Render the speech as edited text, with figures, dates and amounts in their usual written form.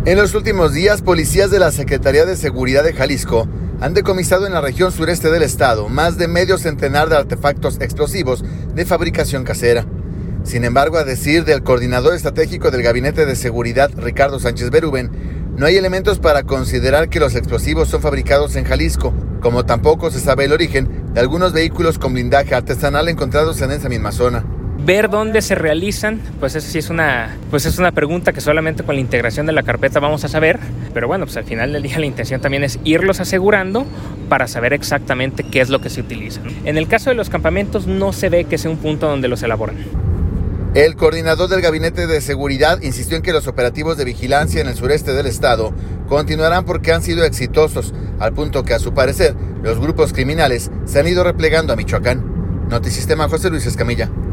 En los últimos días, policías de la Secretaría de Seguridad de Jalisco han decomisado en la región sureste del estado más de medio centenar de artefactos explosivos de fabricación casera. Sin embargo, a decir del coordinador estratégico del Gabinete de Seguridad, Ricardo Sánchez Berúben, no hay elementos para considerar que los explosivos son fabricados en Jalisco, como tampoco se sabe el origen de algunos vehículos con blindaje artesanal encontrados en esa misma zona. Ver dónde se realizan, pues eso sí es una pregunta que solamente con la integración de la carpeta vamos a saber, pero bueno, pues al final del día la intención también es irlos asegurando para saber exactamente qué es lo que se utiliza, ¿no? En el caso de los campamentos no se ve que sea un punto donde los elaboran. El coordinador del Gabinete de Seguridad insistió en que los operativos de vigilancia en el sureste del estado continuarán porque han sido exitosos, al punto que a su parecer los grupos criminales se han ido replegando a Michoacán. Notisistema, José Luis Escamilla.